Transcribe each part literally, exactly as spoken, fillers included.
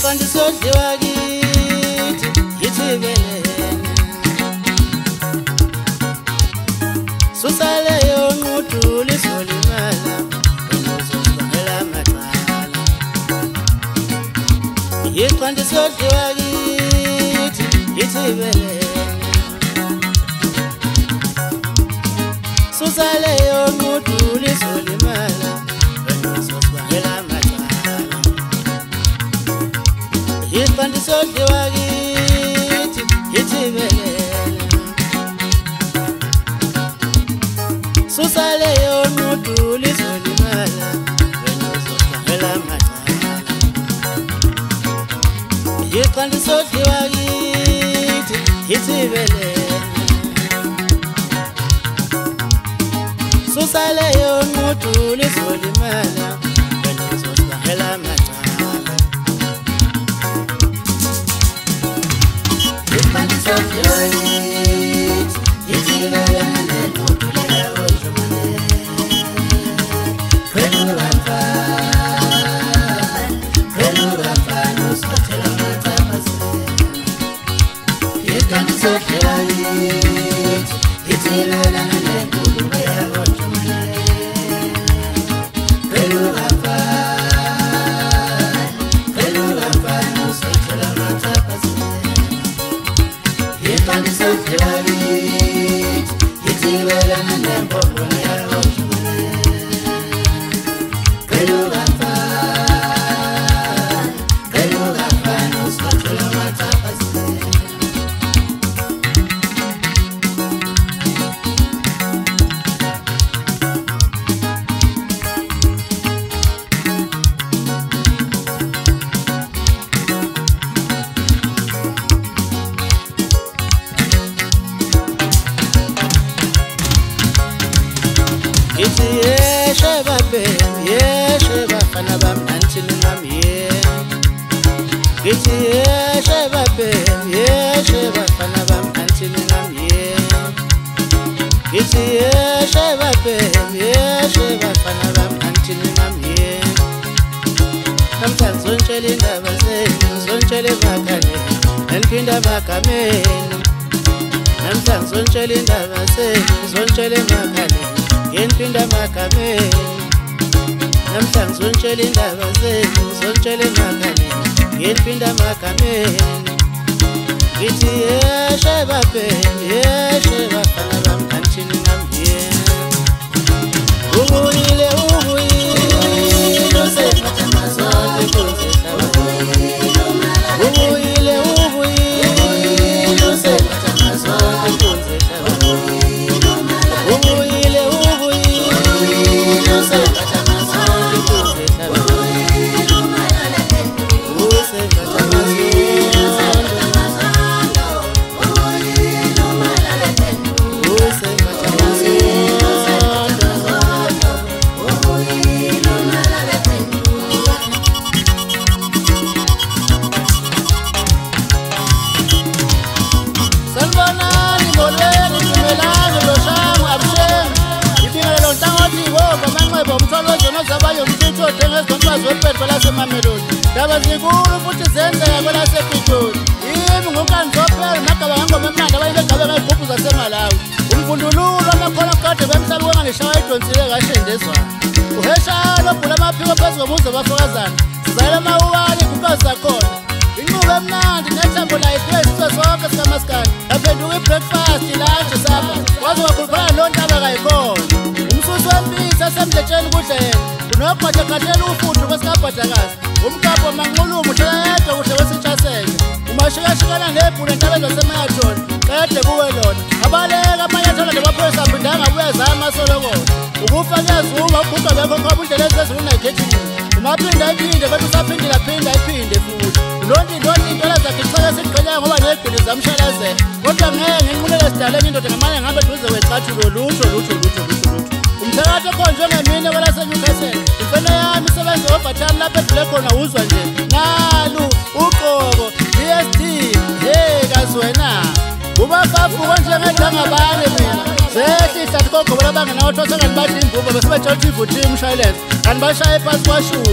Iqandiswa odliwa kithi yithi belene susaleyo nqudula izolimala uzozibangela amacala Iqandiswa odliwa kithi yithi belene susaleyo nqudula izolimala uzozibangela amacala Iqandiswa odliwa kithi yithi belene susaleyo nqudula izolimala uzozibangela amacala Iqandiswa odliwa kithi yithi belene susaleyo nqudula izolimala uzozibangela amacala Iqandiswa odliwa kithi yithi belene nqudula Iqandiswa odliwa kithi yithi belene Ithi yeshe babe yeshe bafana bami nanthini nami ye Ithi yeshe babe yeshe bafana bami nanthini nami ye Ithi yeshe babe yeshe bafana bami nanthini nami ye Namhlanje zontshela indaba zenu zontshela emakhaleni niphinda bagameni Namhlanje zontshela indaba zenu zontshela emakhaleni Yeniphinda magameni Namhlanje zontshela indaba zenu zontshela emakhaleni Yeniphinda magameni Ngithi yeshe babe yeshe bafana bami nanthini nami ye Ubuyile ubuyile usephatha mazolo inkosi ehlabathini Ubuyile ubuyile usephatha mazolo inkosi ehlabathini Ubuyile Daba zinkulu futhi zenzeka kwelasePitoli Yimi ngokanzophela nagaba ngangoma emnandi abanye begabe ngezigubhu zaseMalawi Umvundululo amakhono kade bemhlaba wangishawa idonsile kashendezwana Uheshalo obhula amaphiko phezu komuzi wabafokazana Sizayela mawuwali kukazi zakhona Inqubo emnandi nethambo la iphiwe isizwe sonke sikamaskandi Yaphenduka i-breakfast lunch supper Waze wakhuluphana loo ntaba kayikhona Umsusi wempisi asemdletsheni kudla yena Kunogqathagqathela ufuthu kwesikabhadakazi Umkapho manqulumo uhlala yedwa kuhle kwesitshaseke Umashikashikana nebhulu entabeni zaseMarathon Kade kuwe lona Abaleka amanyathelo nabaphoyisa aphindanga buya zama solokona Ukufa kuyazuma ubhuqa bekho ngoba indlela ezezulu unayikhethi Umaphinda iphinde bethi usaphindela phinda iphinde futhi Lonke lonke into lazakhe isaka siqhenya ngoba nebhulu zamshalazela Kodwa ngeke nginqulele sidaleni indoda ngamanye ngabe duze wecathulo lutho lutho lutho lutho Umthakathi okhonjwe ngemini kwelaseNewcastle Imfene yami isebenza obatshali lapha edlule khona uzwa nje Nalu uqobo D S T hey kazwena Ubafafuko njengedangabane mina Zehlisa tikogobela bangenawo thoseka nibathi imvubo besebetshala ukuthi ivuthi umshayeleza kanti bashaye phansi kwashumi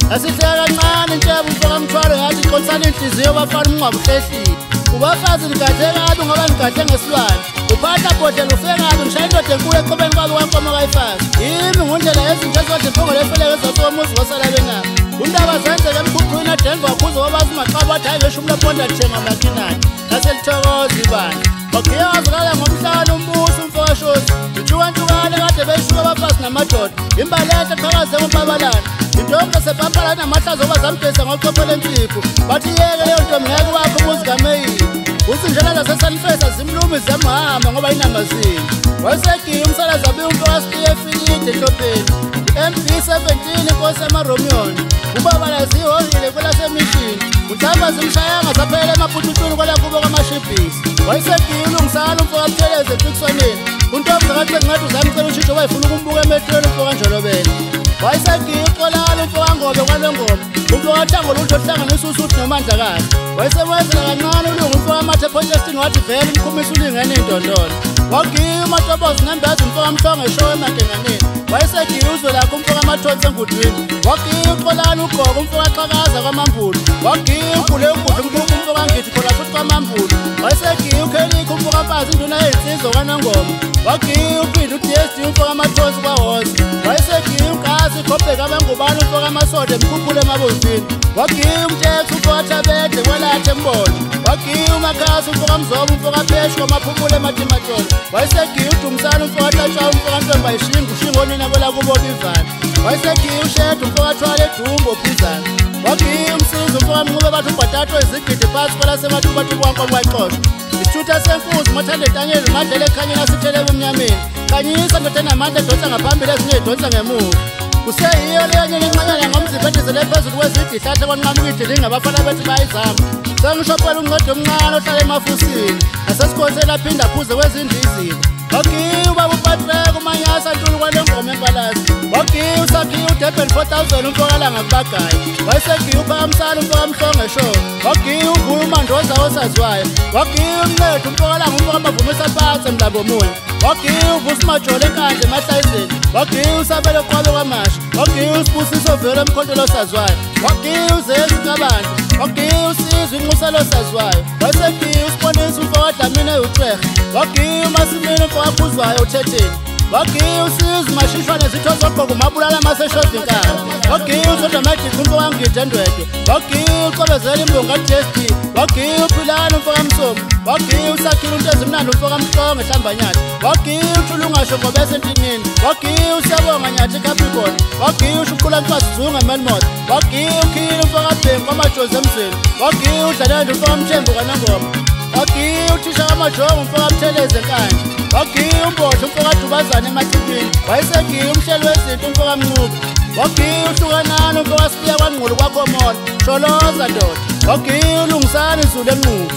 asihleka kancane intsheba umfoka mthwalo yathi iqolisana inhliziyo bafana umnqwabo uhlehlile ubafazi nigadle kabi ngoba nigadle ngesilwane uphatha bhodlela ufengabi ngishaya indoda enkulu eqobeni kwabo kwankomo kayifazi yimi ngundlela yezinto ezodwa imfongo lefeleke ezosomuzi ngosala benabo undaba zenzeke emkhukhwini edenver wakhuze wabazi maqaba athi hayi ngesho umntu eponda thenga amakinani laselithokoza ibandla wakuyazakala ngomhlalo umbuso umfokashozi itshukantsukane kade beyishuka abafazi namadoda imbalehla qhakazeka umbabalana intombi esebhabhala namahlazo obazamgesa ngocophela ensipho bathi yeke leyo ntombi ngeke wakho umuzi kameyini usinjana zasesanifesa zimlumi zemhama ngoba inambazini wayesegiye umsalazi abiye umfokasipiye efilide ehlopheni i-M B seventeen inkosi emaromeoni ubabala zihohile kwelasemishini uthamba zimshayanga zaphela emaphuthutshuni kwalakubo kwamashibhisi wayesegiye ulungisana umfoka Buthelezi efikiswaneni untombi zakaCengincede uzamcela ushisho wayefuna ukumbuka emehlweni umfoka Njolobela wayesegiye uXolala umfoka Ngobe kwalengoma umfoka Thango lutho hlanganisa usuthi nomandla kahle wayesemwenzela kancane ulungu umfoka Mathe Potchefstroom wathi vele umkhumisa ulingene indondolo wagiye uMatobozi nembeza umfoka Mhlongo eshowe emankenganeni wayesegiye uzwe lakho umfoka Mathonsi engudwini wagiye uXolala uGogo umfoka Xhakaza kwaMambulu wagiye uGule uGudlu umbuka umfoka Ngithi khona futhi kwaMambulu wayesegiye uKhelikho umfoka Mfazi induna yezinsizwa kwaNongoma wagiye uPhindi uD S D umfoka Mathonsi kwaHosi wayesegiye uGasi iGobheka abangubani umfoka Masoda emkhukhule emabunzini wagiye uMthetho umfoka Thabede kwaLathe Mbonje wagiye uMakhasi umfoka Mzobo umfoka Pheshu kwamaphumule eMatimatolo wayesegiye uDumisana umfoka Tatshawa umfoka Ntomba Ishinga ushingo nina kwelakubo Bivana wayesegiye uShedwa umfoka Thwala eDumbo Phizana wagiye uMsizi umfoka Mncube bathi ubhatato izigidi phansi kwelasemathubathuba kwankomo kwaXhosa isithutha senkunzi uMathandetanyeli uMadlela ekhanyeni asithelele emnyameni khanyisa ndoda enamandla edonsa ngaphambili ezinye idonsa ngemuva kuseyiyo leyo nyenye inqanyana ngomzimba endizele phezulu kwezidi ihlahla kwanqamuka idilinga abafana bethi bayizama sengishophela uncedo omncane ohlala emafusini nasesikhonsela aphinda aphuze kwezindizini wagiye ubaba uPatrick uManyasa Ntuli kwalengoma eMpalasi wagiye usakhiye uDurban four thousand umfoka Langa Kubagayi wayesegiye uPhakamsana umfoka Mhlongo eshowe wagiye uVuyo uMandoza osaziwayo wagiye uMncede umfoka Langa umfoka Mavumisa Phatsi emlambo munye wagiye uVusi Majole enkandla emahlayizeni wagiye uSabelo Qwabe kwaMasha wagiye uSibusiso Vele emkhontolo osaziwayo wagiye uZezi Qabanda wagiye uSizwe inxuselo osaziwayo wayesegiye uSibonisa umfoka Dlamini eUtrecht wagiye uMasimini umfoka Phuzwayo uThetheni wagiye uSizwe Mashishwa nezitho zoqobo mabulala amaseshozi inkani wagiye uZodwa Magic umfoka Ngidi Ndwedwe wagiye uXolozela imbonga D S D wagiye uPhilani umfoka Msomi wagiye uSakhile uNtezimnandi umfoka Mhlongo eHlambanyana wagiye uThulungasho Ngobe eSentinini wagiye uSiyabonga Nyathi eCapricorn wagiye uShuqula Mfazi Zungu eMelmoth wagiye uKhile umfoka Bhengu kwamaJozi emzini wagiye uDlalende umfoka Mthembu kwaNongoma wagiye uThisha kaMajongo umfoka Buthelezi enkandla wagiye uMbotho umfoka Dubazana emathipini wayesegiye umhleli wezinto umfoka Mncube wagiye uHlukanani umfoka Sipiya kwaNgqulu kwaKhomola Sholoza ndoda wagiye uLungisana iZulu eNquthu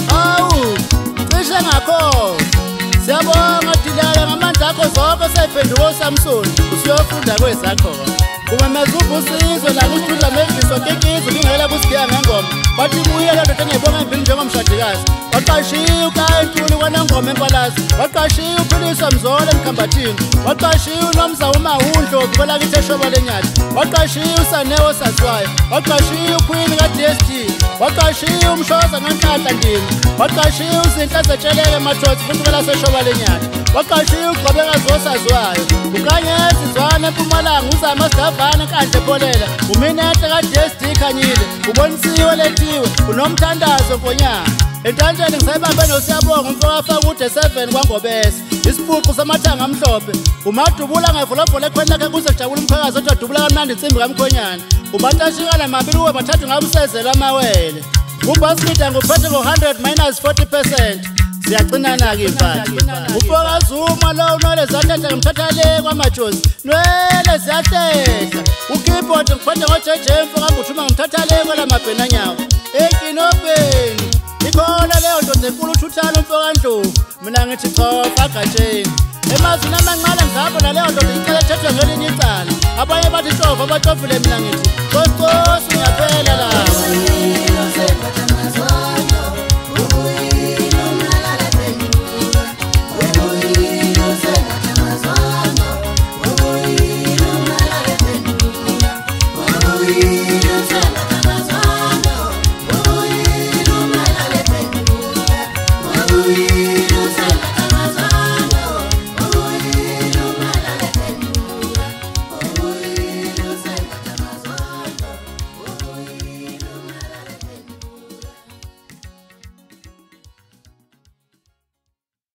awu cishe ngakho siyabonga Dilala ngamandla akho zonke sayiphenduka uSamson usiyofunda kwezakho kumemeza ubusizwe la uSidla Meviso kekizo lingela kusigiya ngengoma bathi buye le ndoda engayibonga impilo njengomshadikazi waqashiya uKaya Ntuli kwaNongoma eMpalasi waqashiya uPhilisa Mzola eMkhambathini waqashiya uNomza uMahundlo kwelakithi eShoba leNyathi waqashiya uSanewo Saziwayo waqashiya uQueen ka D S D waqashiya uMshoza noNhlanhla Ndini waqashiya uZinhle Zetsheleke Mathonsi futhi kwelaseShoba leNyathi waqashiya uGqobekazi osaziwayo uKanyezi Zwane eMpumalanga uzama Sidavana enkandla ePholela uMinehle ka D S D Khanyile ubonisiwe Lethiwe uNomthandazo Mfonyana entantsheni ngisayibambe noSiyabonga umfoka Fakude seven kwaNgobese isiphuqu samathanga amhlophe uMadubula ngevolovolo ekhweni lakhe kuze kujabula umphakazi odwa dubula kamnandi insimbi kaMkhonyana uMatashikana mabili uwe bathathu ngabusezela amawele uBasikida ngophethe ngo one hundred minus forty percent siyagcinana ke mfana ufoka Zuma lo unole zathethe ngimthatha le kwamaJozi nwele ziyahlehla ukeyboard ngiphethe ngojeje mfoka Mbuthuma ngimthatha le kwala mabhenanyawo ekinobeni ikhona leyo ndoda enkulu uThuthana umfoka Ndlovu mina ngithi chofa gatsheni emazini amancane ngizabo naleyo ndoda icela ethethwe ngelinye icala abanye bathi chofa abatofile mina ngithi kosi ngiyaphela la